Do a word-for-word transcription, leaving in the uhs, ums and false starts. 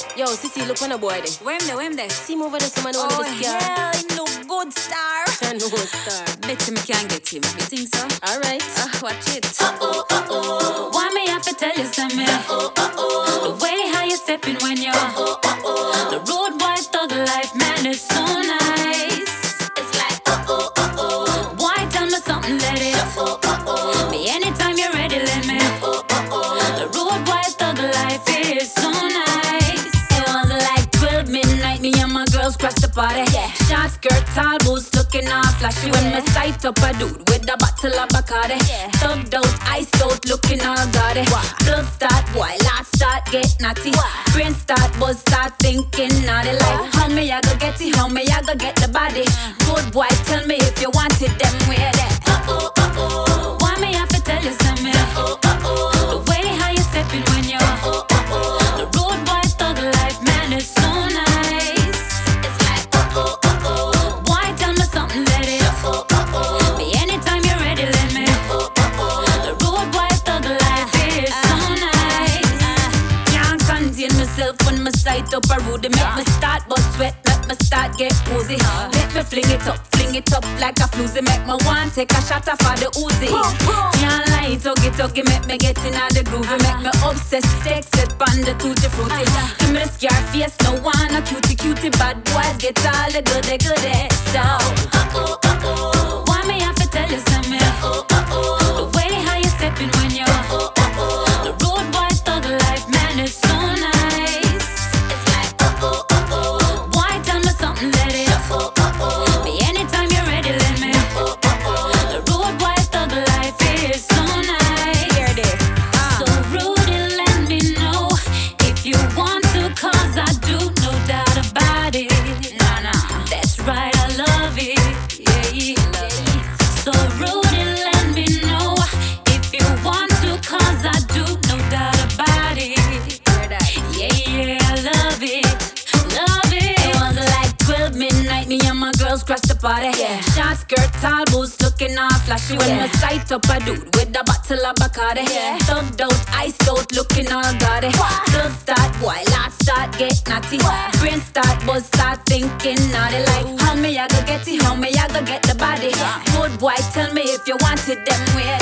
Yo, Sissy, look on a boy there. Where him there, where him there? See him over there, someone Oh, over the scar. hell, him look good, star. I know, star. Bet you me can get him. You think so? Alright. Uh, watch it. Uh-oh, uh-oh. Why me have to tell you something? Uh-oh, uh-oh. The way how you stepping when you're Uh-oh, uh-oh. the road boy thug life, man, it's so nice. It's like uh-oh, uh-oh. Why tell me something, let it Uh-oh, uh-oh. be anytime you're ready, let me. Uh-oh, uh-oh. The road boy thug life is so nice. It was like twelve midnight, me and my girls crashed the party. Yeah. Short skirt, tall boots, looking all flashy. When me sight up a dude with a bottle of Bacardi. Yeah. Thugged out, iced out, looking all gaudy. Blood start, boy, lot start get naughty. What? Brain start, buzz start thinking naughty. Like, how me I go get it, how me I go get the body. Good boy, tell me if you want it, them where that. Uh-oh, uh-oh. Why me have to tell you something? Uh-oh, uh-oh. The way how you stepping when you're Uh-oh, uh-oh. the road boy thug life, man, it's so nice. It's like uh-oh, uh-oh. Why tell me something, let it Uh-oh, uh-oh. be anytime you're ready, let me. Uh-oh, uh-oh. The road boy thug life is so nice. Can't contain myself when my sight up a rude. Make me start bust sweat, make me start get woozy. Make me fling it up, fling it up like a floozy. Make me want take a shot off of the Uzi. Can't lie, tuggy tuggy, make me get in all the groovy. Make me obsessed, take set on the tutti frutti. Give me the scar face, no one a cutie cutie. Bad boys get all the goody goody. So, Uh-oh, uh-oh. why me have to tell you something? Uh-oh, uh-oh. The way how you stepping when you're Uh-oh, uh-oh. the road boy thug life, man, it's so nice. It's like uh-oh, uh-oh. Why tell me something, let it Uh-oh, uh-oh. be anytime you're ready, let me. Uh-oh, uh-oh. The road boy thug life is so nice. Hear this. So Rudy, let me know if you want to, cause I do, no doubt about it. Nah, nah. That's right, I love it. Yeah, yeah. So Rudy, let me know if you want to, cause I do, no doubt about it. Hear that. Yeah, yeah, I love it, love it. It was like twelve midnight, me and my girls crashed the party. Yeah. Short skirt, tall boots, looking all flashy. When Yeah. we sight up a dude with a bottle of Bacardi. Yeah. Thugged out, iced out, looking all gaudy. Blood start, boy, lot start get naughty. What? Brain start, buzz start thinking naughty. Like, how me I go get it, how me I go get the body. Good boy, tell me if you want it, them way